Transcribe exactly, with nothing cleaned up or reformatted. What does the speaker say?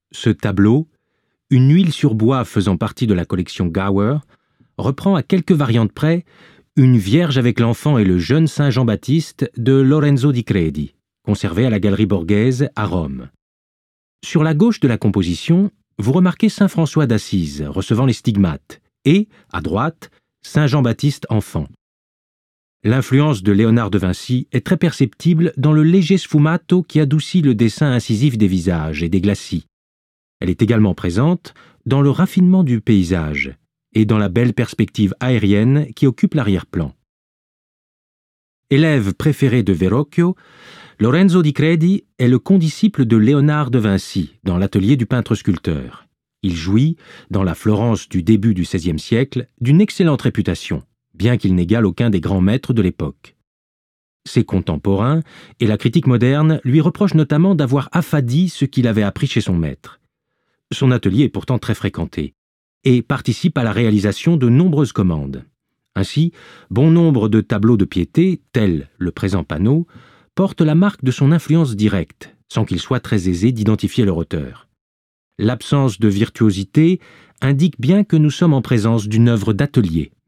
Ce tableau, une huile sur bois faisant partie de la collection Gower, reprend à quelques variantes près une Vierge avec l'enfant et le jeune Saint Jean-Baptiste de Lorenzo di Credi, conservé à la Galerie Borghese à Rome. Sur la gauche de la composition, vous remarquez Saint François d'Assise recevant les stigmates et, à droite, Saint Jean-Baptiste enfant. L'influence de Léonard de Vinci est très perceptible dans le léger sfumato qui adoucit le dessin incisif des visages et des glacis. Elle est également présente dans le raffinement du paysage et dans la belle perspective aérienne qui occupe l'arrière-plan. Élève préféré de Verrocchio, Lorenzo di Credi est le condisciple de Léonard de Vinci dans l'atelier du peintre-sculpteur. Il jouit, dans la Florence du début du seizième siècle, d'une excellente réputation, bien qu'il n'égale aucun des grands maîtres de l'époque. Ses contemporains et la critique moderne lui reprochent notamment d'avoir affadi ce qu'il avait appris chez son maître. Son atelier est pourtant très fréquenté et participe à la réalisation de nombreuses commandes. Ainsi, bon nombre de tableaux de piété, tels le présent panneau, portent la marque de son influence directe, sans qu'il soit très aisé d'identifier leur auteur. L'absence de virtuosité indique bien que nous sommes en présence d'une œuvre d'atelier.